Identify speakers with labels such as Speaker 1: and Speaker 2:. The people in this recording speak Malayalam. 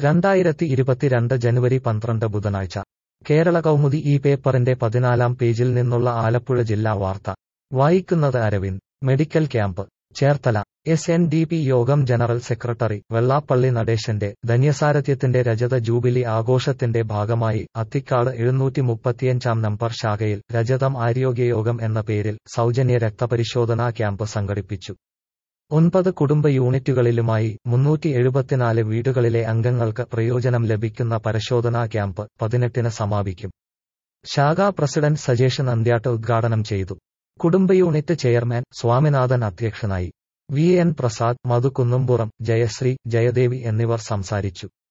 Speaker 1: 2022 ജനുവരി 12 ബുധനാഴ്ച കേരള കൗമുദി ഈ പേപ്പറിന്റെ 14-ാം പേജിൽ നിന്നുള്ള ആലപ്പുഴ ജില്ലാ വാർത്ത വായിക്കുന്നത് Aravind. Medical camp Cherthala. SNDP യോഗം ജനറൽ സെക്രട്ടറി വെള്ളാപ്പള്ളി നടേശന്റെ ധന്യസാരഥ്യത്തിന്റെ രജത ജൂബിലി ആഘോഷത്തിന്റെ ഭാഗമായി അത്തിക്കാട് 735 നമ്പർ ശാഖയിൽ രജതം ആരോഗ്യയോഗം എന്ന പേരിൽ സൗജന്യ രക്തപരിശോധനാ ക്യാമ്പ് സംഘടിപ്പിച്ചു. 9 കുടുംബ യൂണിറ്റുകളിലുമായി 374 വീടുകളിലെ അംഗങ്ങൾക്ക് പ്രയോജനം ലഭിക്കുന്ന പരിശോധനാ ക്യാമ്പ് 18-ന് സമാപിക്കും. ശാഖാ പ്രസിഡന്റ് സജേഷ് നന്ദ്യാട്ട് ഉദ്ഘാടനം ചെയ്തു. കുടുംബ യൂണിറ്റ് ചെയർമാൻ സ്വാമിനാഥൻ അധ്യക്ഷനായി. VN പ്രസാദ്, മധു കുന്നുംപുറം, ജയശ്രീ, ജയദേവി എന്നിവർ സംസാരിച്ചു.